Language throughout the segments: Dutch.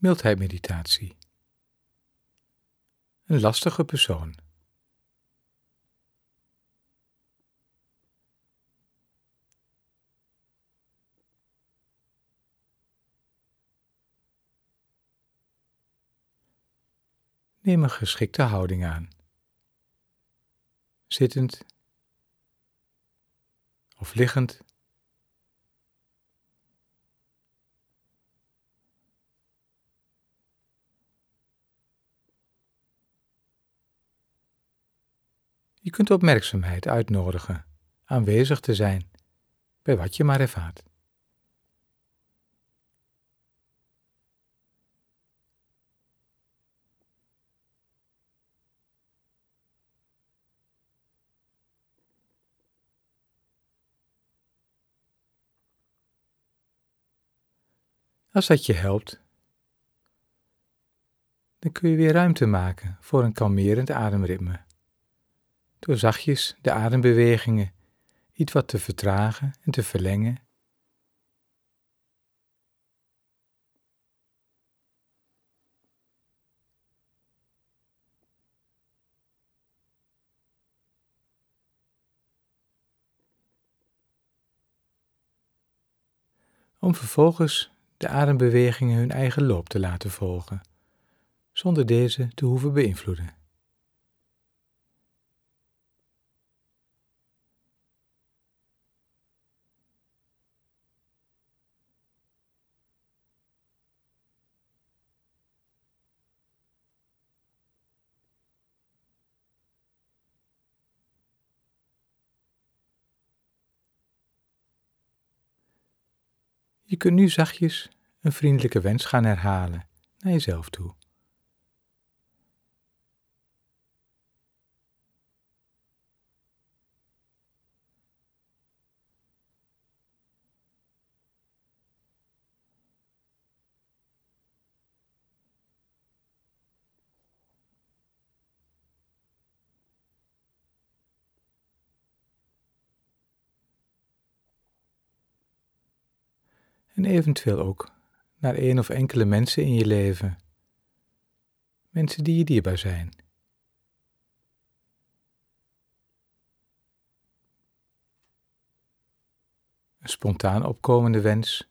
Mildheidmeditatie. Een lastige persoon. Neem een geschikte houding aan. Zittend of liggend. Je kunt opmerkzaamheid uitnodigen, aanwezig te zijn, bij wat je maar ervaart. Als dat je helpt, dan kun je weer ruimte maken voor een kalmerend ademritme, door zachtjes de adembewegingen iets wat te vertragen en te verlengen. Om vervolgens de adembewegingen hun eigen loop te laten volgen, zonder deze te hoeven beïnvloeden. Je kunt nu zachtjes een vriendelijke wens gaan herhalen naar jezelf toe. En eventueel ook naar één of enkele mensen in je leven. Mensen die je dierbaar zijn. Een spontaan opkomende wens.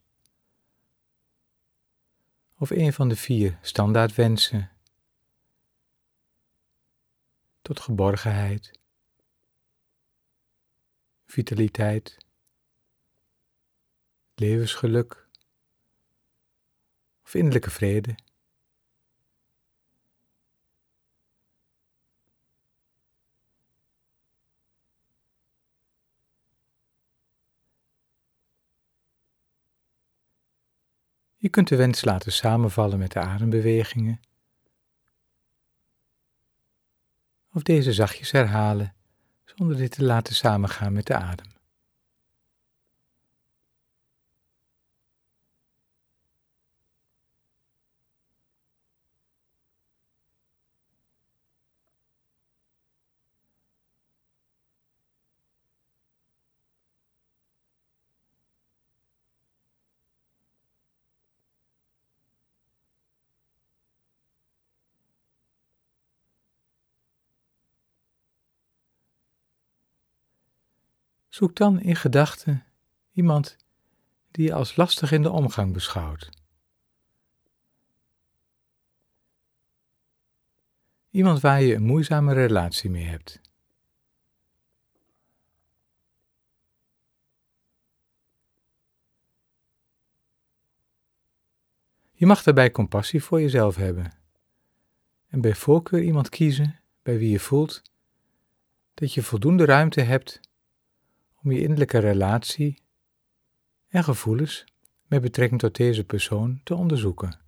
Of een van de 4 standaardwensen. Tot geborgenheid, vitaliteit, levensgeluk of innerlijke vrede. Je kunt de wens laten samenvallen met de adembewegingen, of deze zachtjes herhalen zonder dit te laten samengaan met de adem. Zoek dan in gedachten iemand die je als lastig in de omgang beschouwt. Iemand waar je een moeizame relatie mee hebt. Je mag daarbij compassie voor jezelf hebben en bij voorkeur iemand kiezen bij wie je voelt dat je voldoende ruimte hebt om je innerlijke relatie en gevoelens met betrekking tot deze persoon te onderzoeken.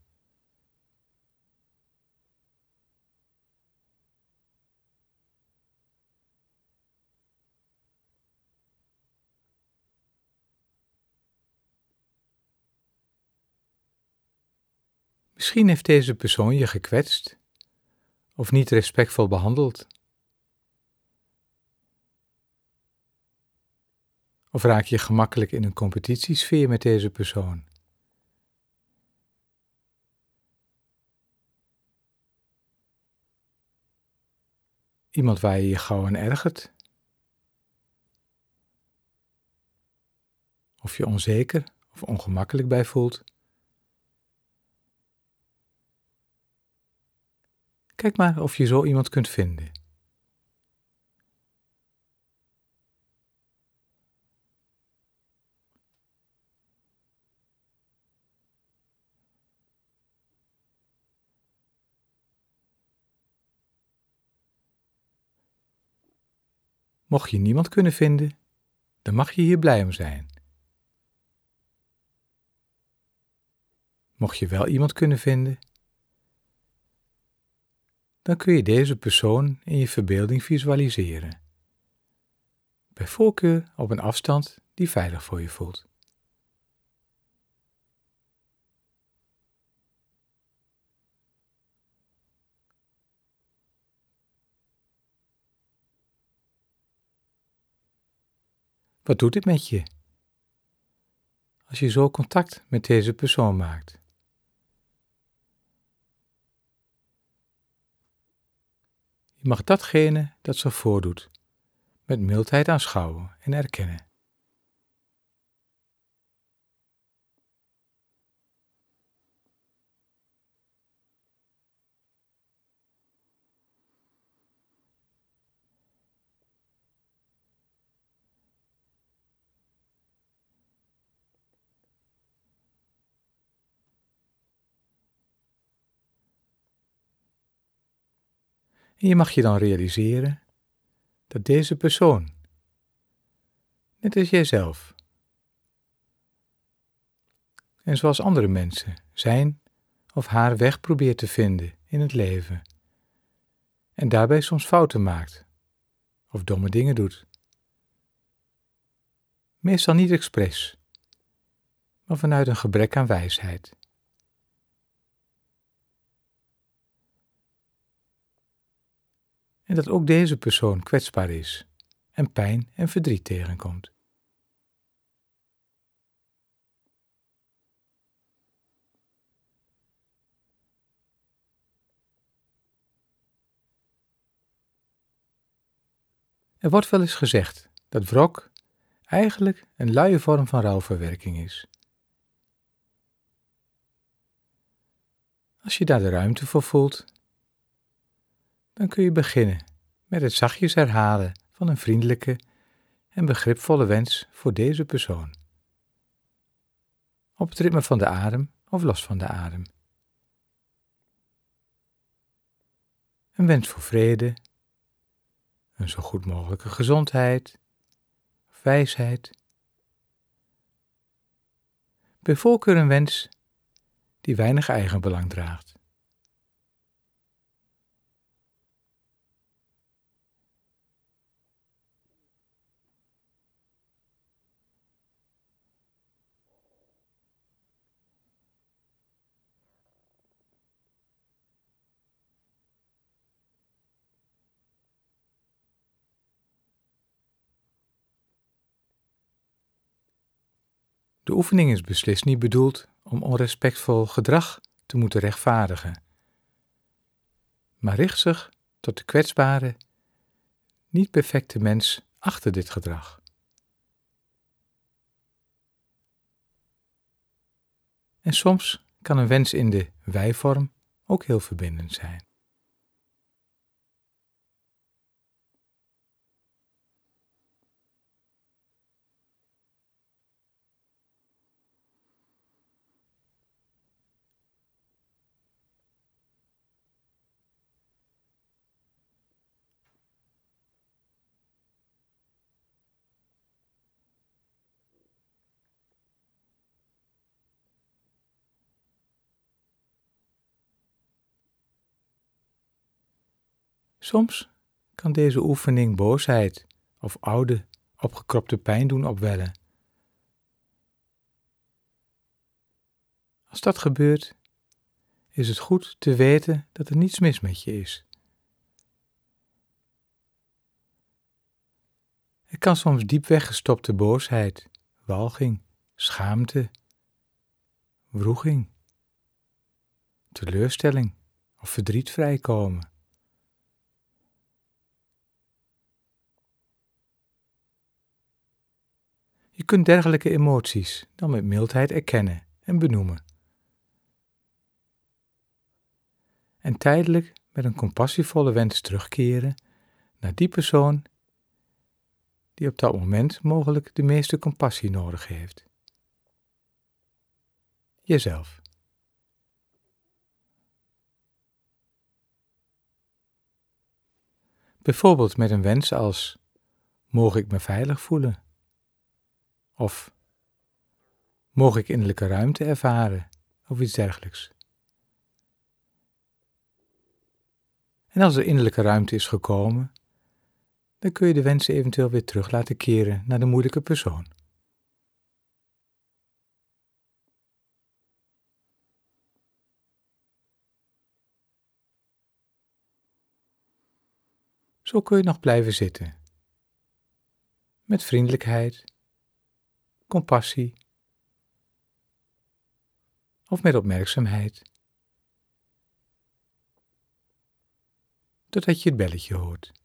Misschien heeft deze persoon je gekwetst of niet respectvol behandeld. Of raak je gemakkelijk in een competitiesfeer met deze persoon? Iemand waar je je gauw aan ergert? Of je onzeker of ongemakkelijk bij voelt? Kijk maar of je zo iemand kunt vinden. Mocht je niemand kunnen vinden, dan mag je hier blij om zijn. Mocht je wel iemand kunnen vinden, dan kun je deze persoon in je verbeelding visualiseren. Bij voorkeur op een afstand die veilig voor je voelt. Wat doet dit met je als je zo contact met deze persoon maakt? Je mag datgene dat zich voordoet met mildheid aanschouwen en erkennen. En je mag je dan realiseren dat deze persoon, net als jijzelf, en zoals andere mensen, zijn of haar weg probeert te vinden in het leven en daarbij soms fouten maakt of domme dingen doet. Meestal niet expres, maar vanuit een gebrek aan wijsheid. En dat ook deze persoon kwetsbaar is en pijn en verdriet tegenkomt. Er wordt wel eens gezegd dat wrok eigenlijk een luie vorm van rouwverwerking is. Als je daar de ruimte voor voelt, dan kun je beginnen met het zachtjes herhalen van een vriendelijke en begripvolle wens voor deze persoon. Op het ritme van de adem of los van de adem. Een wens voor vrede, een zo goed mogelijke gezondheid, wijsheid. Bij voorkeur een wens die weinig eigenbelang draagt. De oefening is beslist niet bedoeld om onrespectvol gedrag te moeten rechtvaardigen, maar richt zich tot de kwetsbare, niet perfecte mens achter dit gedrag. En soms kan een wens in de wij-vorm ook heel verbindend zijn. Soms kan deze oefening boosheid of oude, opgekropte pijn doen opwellen. Als dat gebeurt, is het goed te weten dat er niets mis met je is. Er kan soms diep weggestopte boosheid, walging, schaamte, wroeging, teleurstelling of verdriet vrijkomen. Je kunt dergelijke emoties dan met mildheid erkennen en benoemen. En tijdelijk met een compassievolle wens terugkeren naar die persoon die op dat moment mogelijk de meeste compassie nodig heeft. Jezelf. Bijvoorbeeld met een wens als: mogen ik me veilig voelen? Of mogen ik innerlijke ruimte ervaren? Of iets dergelijks. En als er innerlijke ruimte is gekomen, dan kun je de wens eventueel weer terug laten keren naar de moeilijke persoon. Zo kun je nog blijven zitten. Met vriendelijkheid, compassie of met opmerkzaamheid. Totdat je het belletje hoort.